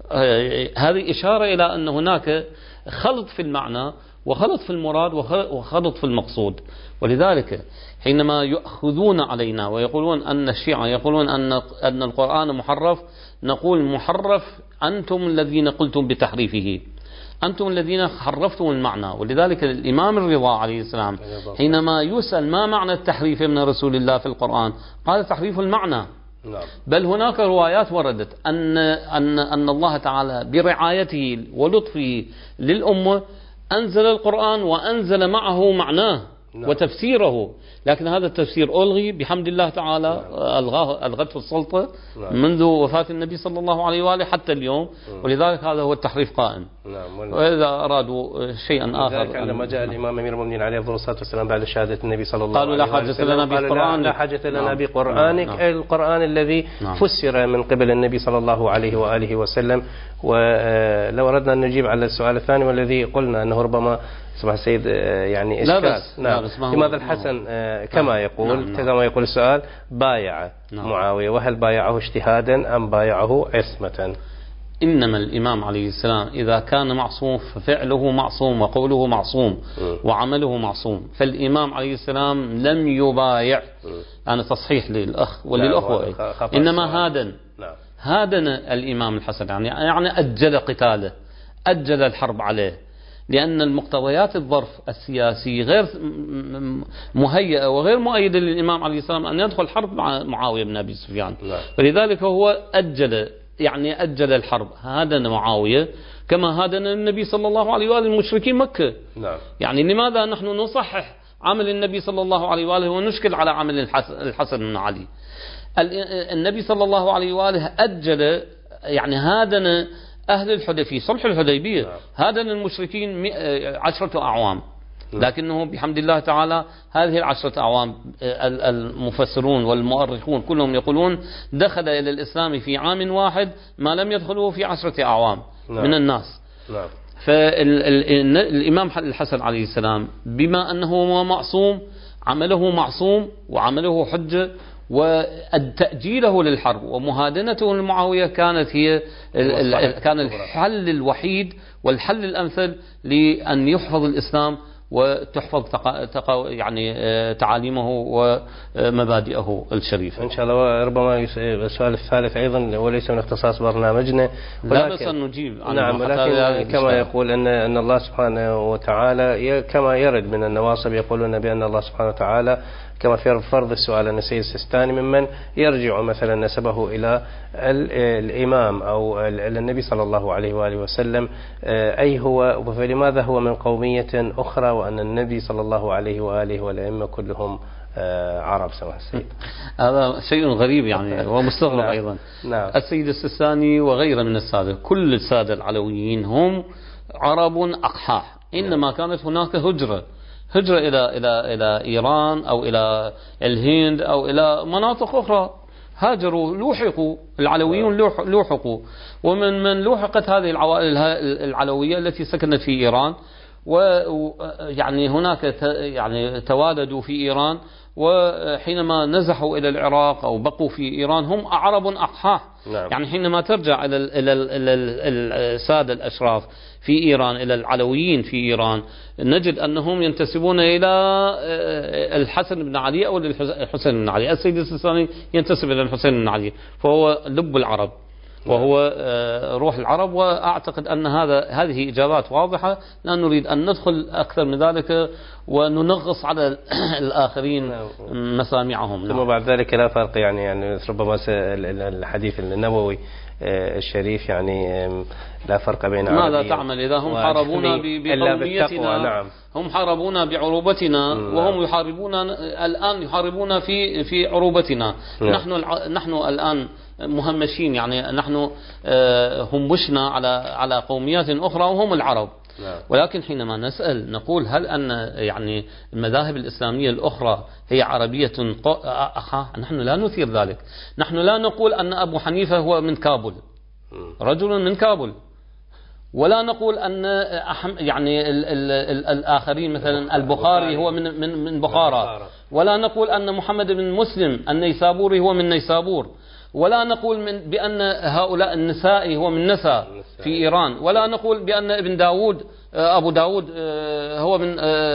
هذه إشارة إلى أن هناك خلط في المعنى وخلط في المراد وخلط في المقصود. ولذلك حينما يأخذون علينا ويقولون أن الشيعة يقولون أن أن القرآن محرف، نقول محرف أنتم الذين قلتم بتحريفه، أنتم الذين حرفتم المعنى. ولذلك الإمام الرضا عليه السلام حينما يسأل ما معنى التحريف من رسول الله في القرآن قال تحريف المعنى. نعم. بل هناك روايات وردت أن أن أن الله تعالى برعايته ولطفه للأمة أنزل القرآن وأنزل معه معناه. نعم. وتفسيره، لكن هذا التفسير ألغي بحمد الله تعالى. نعم. ألغاه ألغته السلطة. نعم. منذ وفاة النبي صلى الله عليه وآله حتى اليوم. نعم. ولذلك هذا هو التحريف قائم. نعم. وإذا أرادوا شيئا آخر ذلك عندما جاء الإمام أمير المؤمنين عليه أفضل الصلاة والسلام بعد شهادة النبي صلى الله عليه وسلم قالوا لا حاجة لنا بقرآنك. لا حاجة لنا بقرآنك. نعم. القرآن الذي نعم. فسر من قبل النبي صلى الله عليه وآله وسلم. ولو أردنا أن نجيب على السؤال الثاني والذي قلنا أنه ربما سمح السيد يعني إشكال. لا بس. نعم. لماذا الحسن كما يقول نعم. نعم. كما يقول السؤال بايع نعم. معاوية، وهل بايعه اجتهادا أم بايعه عصمة؟ إنما الإمام عليه السلام إذا كان معصوم ففعله معصوم وقوله معصوم م. وعمله معصوم. فالإمام عليه السلام لم يبايع. أنا يعني تصحيح للأخ وللأخوة. نعم. إنما هادن نعم. هادن الإمام الحسن يعني يعني أجل قتاله، أجل الحرب عليه، لأن المقتضيات الظرف السياسي غير مهيئة وغير مؤيدة للإمام عليه السلام أن يدخل حرب مع معاوية بن أبي سفيان. فلذلك هو أجل يعني أجل الحرب، هادن معاوية كما هادن النبي صلى الله عليه وآله المشركين مكة. نعم. يعني لماذا نحن نصحح عمل النبي صلى الله عليه وآله ونشكل على عمل الحسن بن علي؟ النبي صلى الله عليه وآله أجل يعني هادن أهل الحديبية في صلح الحديبية. نعم. هادن المشركين عشرة أعوام. نعم. لكنه بحمد الله تعالى هذه العشرة أعوام المفسرون والمؤرخون كلهم يقولون دخل إلى الإسلام في عام واحد ما لم يدخله في عشرة أعوام. نعم. من الناس. نعم. فالإمام الحسن عليه السلام بما أنه معصوم عمله معصوم وعمله حجة، وتأجيله للحرب ومهادنته لمعاوية كانت هي كان الحل الوحيد والحل الأمثل لأن يحفظ الإسلام وتحفظ تقا يعني تعاليمه ومبادئه الشريفة. إن شاء الله. ربما السؤال الثالث أيضا وليس من اختصاص برنامجنا، لا بس أن نجيب عنه. نعم. ولكن كما يقول أن أن الله سبحانه وتعالى كما يرد من النواصب يقولون بأن الله سبحانه وتعالى كما في فرض السؤال أن السيد السيستاني ممن يرجع مثلا نسبه إلى الإمام أو النبي صلى الله عليه وآله وسلم، أي هو فلماذا هو من قومية أخرى وأن النبي صلى الله عليه وآله والأئمة كلهم عرب سماح السيد؟ هذا شيء غريب يعني ومستغرب. نعم. أيضا. نعم. السيد السيستاني وغيره من السادة كل السادة العلويين هم عرب أقحاح، إنما كانت هناك هجرة هجرة إلى إلى إلى إيران أو إلى الهند أو إلى مناطق أخرى، هاجروا لوحقوا العلويون لوحقوا، ومن من لوحقت هذه العوائل العلوية التي سكنت في إيران ويعني هناك يعني توالدوا في إيران، وحينما نزحوا إلى العراق أو بقوا في إيران هم عرب أقحاح. نعم. يعني حينما ترجع إلى إلى السادة الأشراف في إيران، إلى العلويين في إيران، نجد أنهم ينتسبون إلى الحسن بن علي أو الحسين بن علي. السيد السيستاني ينتسب إلى الحسين بن علي، فهو لب العرب وهو روح العرب. وأعتقد أن هذا هذه إجابات واضحة، لا نريد أن ندخل أكثر من ذلك وننغص على الآخرين مسامعهم. ثم بعد ذلك لا فرق، يعني يعني ربما الحديث النبوي الشريف يعني لا فرق بين ماذا تعمل إذا هم حاربونا بقوميتنا؟ نعم. هم حاربونا بعروبتنا وهم يحاربون الآن يحاربون في في عروبتنا. نعم. نحن نحن الآن مهمشين، يعني نحن همشنا على على قوميات أخرى وهم العرب. نعم. ولكن حينما نسأل نقول هل أن يعني المذاهب الإسلامية الأخرى هي عربية أخا؟ نحن لا نثير ذلك. نحن لا نقول أن أبو حنيفة هو من كابل، رجل من كابل، ولا نقول أن يعني ال ال ال الآخرين مثلا البخاري هو من من من بخارى، ولا نقول أن محمد بن مسلم النيسابوري هو من نيسابور، ولا نقول من بأن هؤلاء النسائي هو من نسا في إيران، ولا نقول بأن ابن داود أبو داود هو من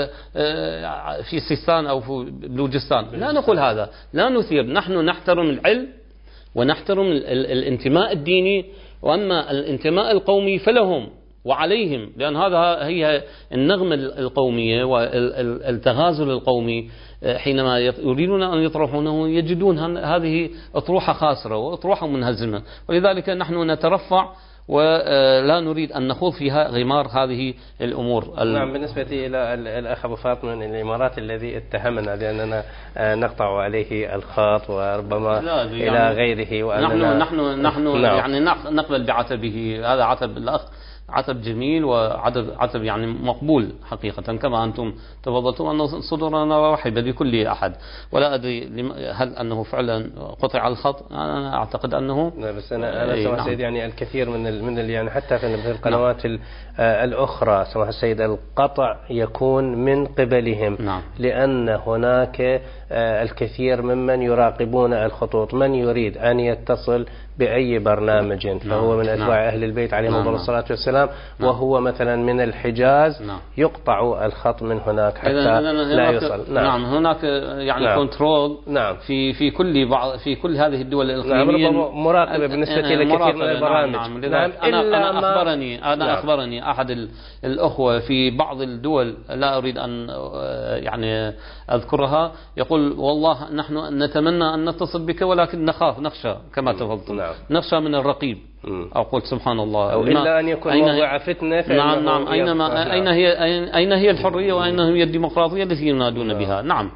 في سيستان أو في بلوجستان. لا نقول هذا، لا نثير. نحن نحترم العلم ونحترم الانتماء الديني، وأما الانتماء القومي فلهم وعليهم، لأن هذا هي النغمة القومية والتغازل القومي. حينما يريدون أن يطرحونه يجدون هذه أطروحة خاسرة وأطروحة منهزمة، ولذلك نحن نترفع ولا نريد أن نخوض فيها غمار هذه الأمور. نعم. بالنسبة إلى الأخ أبو فاطمة من الإمارات الذي اتهمنا بأننا نقطع عليه الخط وربما إلى يعني غيره، وأننا نحن نحن نحن نعم. يعني نقبل بعتبه. هذا عتب الأخ عتب جميل وعتب عتب يعني مقبول حقيقة، كما أنتم تفضلتم أن صدورنا رحبة بكل أحد. ولا أدري هل أنه فعلا قطع الخط، أنا أعتقد أنه لا، بس أنا أنا سمع نعم. سيد يعني الكثير من ال من ال يعني حتى في القنوات نعم. الأخرى سمح السيد القطع يكون من قبلهم. نعم. لأن هناك الكثير ممن يراقبون الخطوط، من يريد أن يتصل بأي برنامج فهو من أتباع نعم. أهل البيت عليهم نعم. الصلاة والسلام نعم. وهو مثلا من الحجاز نعم. يقطع الخط من هناك حتى لا يصل. نعم. نعم هناك يعني نعم. كنترول نعم. في في كل بعض في كل هذه الدول الإقليمية نعم. مراقبة بالنسبة إلى كثير من البرامج. نعم. نعم. أنا, أنا أخبرني أنا نعم. أخبرني أحد الأخوة في بعض الدول لا أريد أن يعني أذكرها، يقول والله نحن نتمنى أن نتصل بك ولكن نخاف نخشى كما تفضلت نعم. نخشى من الرقيب. أو قلت سبحان الله، أو إلا أن يكون موضوع فتنة. نعم نعم. أينما أين هي أين هي الحرية وأين هي الديمقراطية التي ينادون نعم. بها. نعم.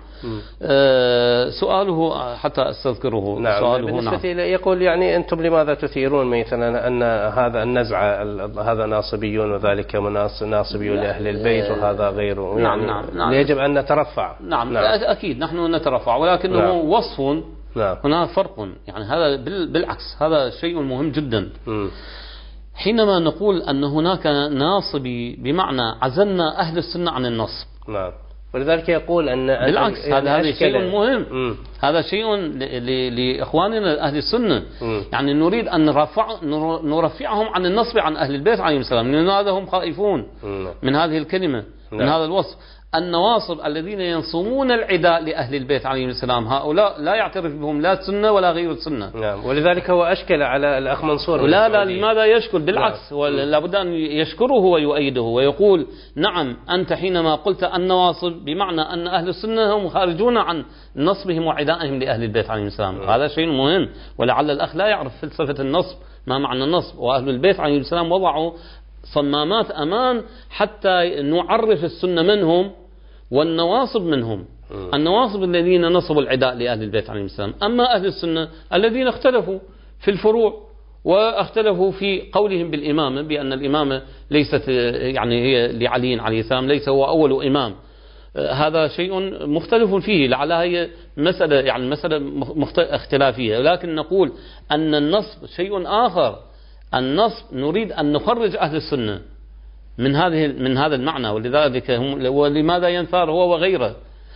آه سؤاله حتى أستذكره. نعم. سؤاله بالنسبة نعم. يقول يعني أنتم لماذا تثيرون مثلا أن هذا النزعة هذا ناصبيون وذلك ناصبيون لأهل البيت وهذا غيره. يعني نعم نعم. نعم. يجب أن نترفع. نعم, نعم. أكيد نحن نترفع، ولكنه نعم. وصف. نعم. هناك فرق، يعني هذا بالعكس هذا شيء مهم جدا. م. حينما نقول أن هناك ناصبي بمعنى عزلنا أهل السنة عن النصب. نعم. ولذلك يقول أن بالعكس هذا هذا شيء مهم. م. هذا شيء لإخواننا أهل السنة. م. يعني نريد أن نرفع نرفعهم عن النصب عن أهل البيت عليهم السلام، لأن هذا هم خائفون م. من هذه الكلمة. نعم. من هذا الوصف. النواصب الذين ينصمون العداء لأهل البيت عليهم السلام هؤلاء لا يعترف بهم لا السنة ولا غير السنة. نعم. ولذلك هو أشكل على الأخ منصور. لا لا لماذا يشكر؟ بالعكس نعم. لابد أن يشكره ويؤيده ويقول نعم أنت حينما قلت النواصب بمعنى أن أهل السنة هم خارجون عن نصبهم وعدائهم لأهل البيت عليهم السلام. نعم. هذا شيء مهم، ولعل الأخ لا يعرف فلسفة النصب، ما معنى النصب. وأهل البيت عليهم السلام وضعوا صمامات أمان حتى نعرف السنة منهم والنواصب منهم. م. النواصب الذين نصبوا العداء لأهل البيت عليهم السلام. أما أهل السنة الذين اختلفوا في الفروع واختلفوا في قولهم بالإمامة، بأن الإمامة ليست يعني هي لعلي عليه السلام، ليس هو أول إمام. هذا شيء مختلف فيه، لعلها هي مسألة يعني مسألة اختلافية، ولكن نقول أن النصب شيء آخر. النصب نريد أن نخرج أهل السنة من هذه من هذا المعنى، ولذلك هم ولماذا ينثار هو وغيره.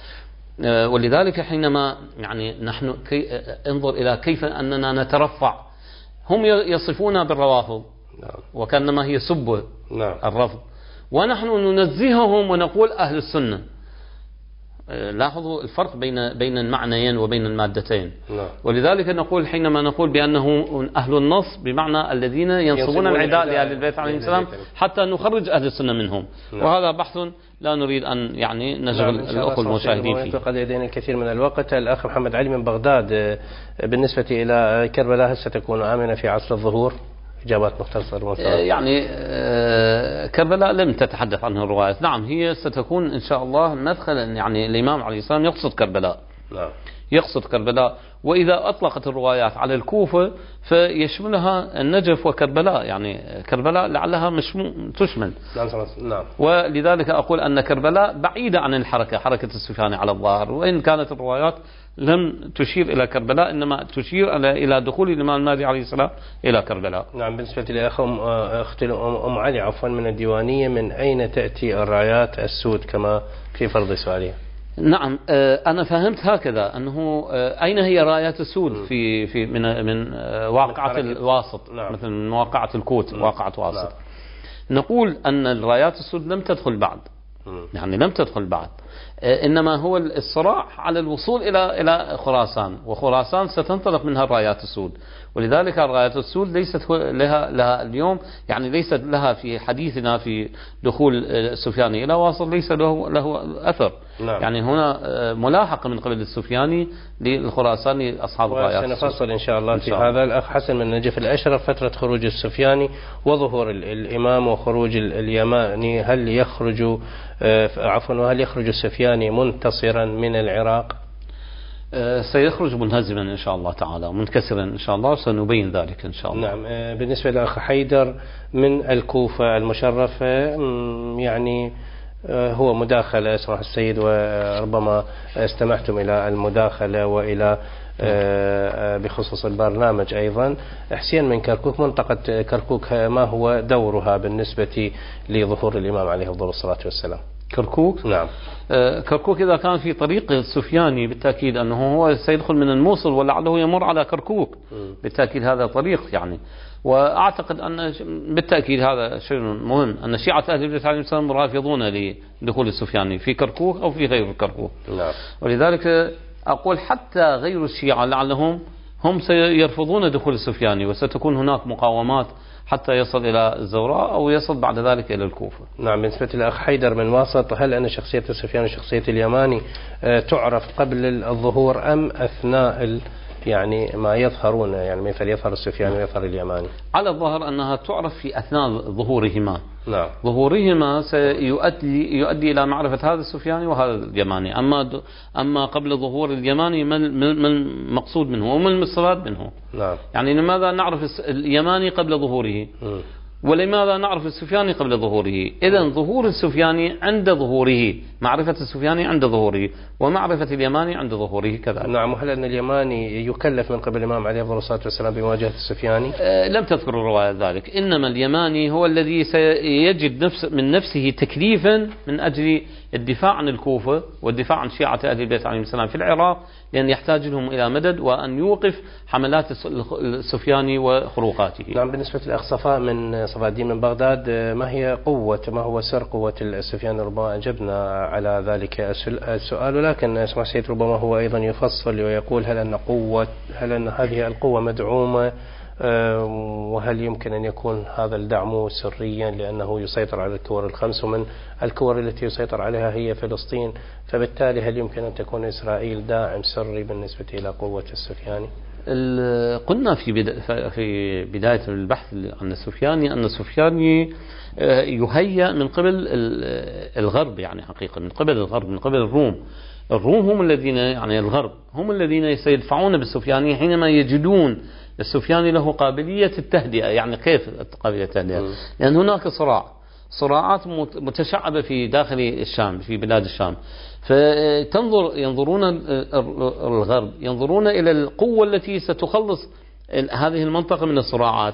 ولذلك حينما يعني نحن كي انظر إلى كيف أننا نترفع، هم يصفون بالروافض وكأنما هي سب الرفض، ونحن ننزههم ونقول أهل السنة. لاحظوا الفرق بين بين المعنيين وبين المادتين. ولذلك نقول حينما نقول بأنه أهل النص بمعنى الذين ينصبون العداء لأهل البيت عليهم السلام حتى نخرج أهل السنة منهم. وهذا بحث لا نريد أن يعني نشغل الأخوة المشاهدين فيه. قد يدينا الكثير من الوقت. الأخ محمد علي من بغداد، بالنسبة إلى كربلاء هل ستكون آمنة في عصر الظهور؟ إجابات مختصرة. يعني كربلاء لم تتحدث عنها الروايات. نعم هي ستكون إن شاء الله مدخلا، يعني الإمام عليه السلام يقصد كربلاء. نعم يقصد كربلاء. وإذا أطلقت الروايات على الكوفة فيشملها النجف وكربلاء، يعني كربلاء لعلها مش تشمل. نعم. ولذلك أقول أن كربلاء بعيدة عن الحركة، حركة السفياني على الظاهر، وإن كانت الروايات لم تشير إلى كربلاء إنما تشير إلى دخول الإمام المهدي عليه السلام إلى كربلاء. نعم. بالنسبة لأخ أختي أم علي عفوا من الديوانية، من أين تأتي الرايات السود كما في فرض سؤالها؟ نعم أنا فهمت هكذا أنه أين هي رايات السود في في من من واقعة الواسط. نعم. مثل من واقعة الكوت. نعم. واقعة واسط. نعم. نقول أن الرايات السود لم تدخل بعد. يعني لم تدخل بعد، إنما هو الصراع على الوصول إلى إلى خراسان، وخراسان ستنطلق منها الرايات السود. ولذلك الرايات السود ليست لها لها اليوم، يعني ليست لها في حديثنا في دخول السفياني إلى واصل ليس له له أثر. نعم. يعني هنا ملاحقة من قبل السفياني للخراساني أصحاب الرايات. وسنفصل إن شاء الله في شاء هذا. الأخ حسن من نجف الأشرف، فترة خروج السفياني وظهور الإمام وخروج اليماني، هل يخرج عفوا وهل يخرج السفياني منتصرا من العراق؟ سيخرج منهزما إن شاء الله تعالى، منكسرا إن شاء الله، وسنبين ذلك إن شاء الله. نعم. بالنسبة لأخ حيدر من الكوفة المشرفة، يعني هو مداخلة سماحة السيد، وربما استمعتم إلى المداخلة وإلى بخصوص البرنامج أيضا. حسين من كركوك، منطقة كركوك ما هو دورها بالنسبة لظهور الإمام عليه أفضل الصلاة والسلام؟ كركوك. نعم. كركوك إذا كان في طريق السفياني بالتأكيد أنه هو سيدخل من الموصل ولعله يمر على كركوك، بالتأكيد هذا طريق يعني. وأعتقد أن بالتأكيد هذا شيء مهم، أن شيعة أهل البيت عليهم السلام رافضون لدخول السفياني في كركوك أو في غير كركوك. نعم. ولذلك أقول حتى غير الشيعة لعلهم هم سيرفضون دخول السفياني، وستكون هناك مقاومات حتى يصل إلى الزوراء أو يصل بعد ذلك إلى الكوفة. نعم. بالنسبة للأخ حيدر من واسط، هل أن شخصية السفياني وشخصية اليماني تعرف قبل الظهور أم أثناء يعني ما يظهرون، يعني مثل يظهر السفياني ويظهر اليماني؟ على الظاهر أنها تعرف في أثناء ظهورهما. نعم. ظهورهما سيؤدي يؤدي إلى معرفة هذا السفياني وهذا اليماني. أما أما قبل ظهور اليماني ما المقصود منه وما المستفاد منه؟ نعم. يعني لماذا نعرف اليماني قبل ظهوره؟ م. ولماذا نعرف السفياني قبل ظهوره؟ إذن ظهور السفياني عند ظهوره، معرفة السفياني عند ظهوره، ومعرفة اليماني عند ظهوره كذلك. نعم. وهل أن اليماني يكلف من قبل الإمام عليه الصلاة والسلام بمواجهة السفياني؟ أه لم تذكر الرواية ذلك، إنما اليماني هو الذي سيجد نفس من نفسه تكليفا من أجل الدفاع عن الكوفة والدفاع عن شيعة أهل البيت عليهم السلام في العراق، لأن يحتاج لهم إلى مدد وأن يوقف حملات السفياني وخروقاته. نعم. بالنسبة للأخ صفاء من صفاء الدين من بغداد، ما هي قوة ما هو سر قوة السفياني؟ ربما أجبنا على ذلك السؤال، ولكن اسمع سيد ربما هو أيضا يفصل ويقول هل أن قوة هل أن هذه القوة مدعومة، وهل يمكن أن يكون هذا الدعم سريا لأنه يسيطر على الكور الخمس، ومن الكور التي يسيطر عليها هي فلسطين، فبالتالي هل يمكن أن تكون إسرائيل داعم سري بالنسبة إلى قوة السفياني؟ قلنا في في بداية البحث عن السفياني أن السفياني يهيأ من قبل الغرب، يعني حقيقة من قبل الغرب، من قبل الروم. الروم هم الذين يعني الغرب هم الذين سيدفعون بالسفياني حينما يجدون السفياني له قابلية التهدئة. يعني كيف قابلية التهدئة؟ لأن هناك صراع صراعات متشعبة في داخل الشام، في بلاد الشام، فتنظر ينظرون الغرب ينظرون إلى القوة التي ستخلص هذه المنطقة من الصراعات،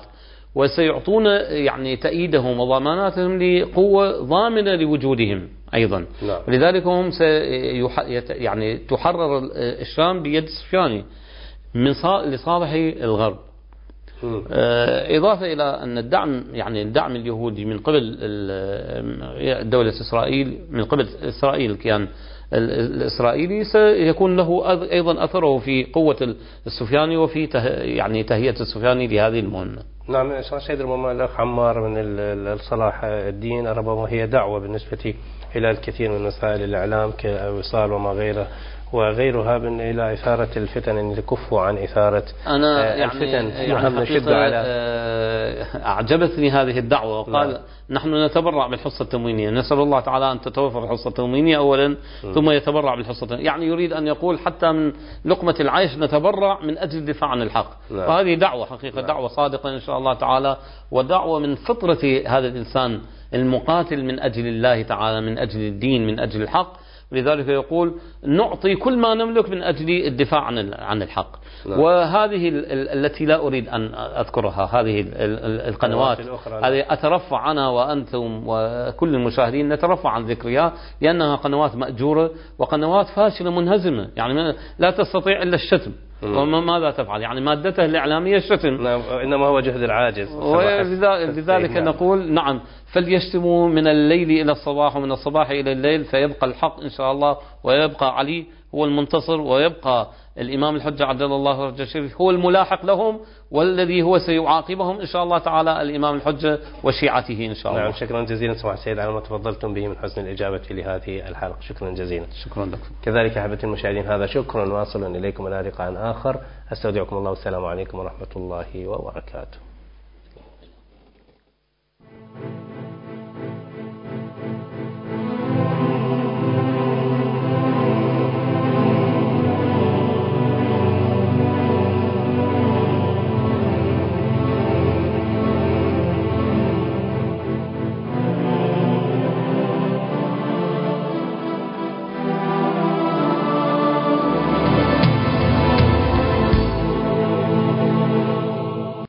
وسيعطون يعني تأييدهم وضماناتهم لقوة ضامنة لوجودهم أيضا. نعم. ولذلك هم سيح... يعني تحرر الشام بيد السفياني من صا... لصالح الغرب. إضافة إلى أن الدعم يعني الدعم اليهودي من قبل دولة إسرائيل، من قبل إسرائيل الكيان الإسرائيلي، سيكون له أيضا أثره في قوة السفياني وفي ته يعني تهيئة السفياني لهذه المهمة. نعم سيد ربما الأخ عمار من الصلاح الدين، ربما هي دعوة بالنسبة إلى الكثير من وسائل الإعلام كوصال وما غيره وغيرها من إلى إثارة الفتن، أن يكفوا عن إثارة أنا الفتن. يعني, يعني نشد على أعجبتني هذه الدعوة، وقال نعم. نحن نتبرع بالحصة التموينية، نسأل الله تعالى أن تتوفر الحصة التموينية أولا م. ثم يتبرع بالحصة التموينية. يعني يريد أن يقول حتى من لقمة العيش نتبرع من أجل الدفاع عن الحق. نعم. وهذه دعوة حقيقة نعم. دعوة صادقة إن شاء الله تعالى، ودعوة من فطرة هذا الإنسان المقاتل من أجل الله تعالى، من أجل الدين، من أجل الحق. لذلك يقول نعطي كل ما نملك من أجل الدفاع عن عن الحق. نعم. وهذه التي لا أريد أن أذكرها، هذه القنوات هذه أترفع أنا وأنتم وكل المشاهدين نترفع عن ذكرها، لأنها قنوات مأجورة وقنوات فاشلة منهزمة، يعني لا تستطيع إلا الشتم. وماذا تفعل؟ يعني مادته الإعلامية الشتم. نعم. إنما هو جهد العاجز. ولذلك نقول نعم فليشتموا من الليل إلى الصباح ومن الصباح إلى الليل، فيبقى الحق إن شاء الله، ويبقى علي هو المنتصر، ويبقى الإمام الحجة عجل الله فرجه الشريف هو الملاحق لهم، والذي هو سيعاقبهم إن شاء الله تعالى الإمام الحجة وشيعته إن شاء الله. نعم. شكرا جزيلا سماحة السيد على ما تفضلتم به من حسن الإجابة لهذه الحلقة. شكرا جزيلا. شكرا لكم. كذلك أحبتي المشاهدين، هذا شكرا واصل إليكم إلى لقاء آخر. أستودعكم الله والسلام عليكم ورحمة الله وبركاته.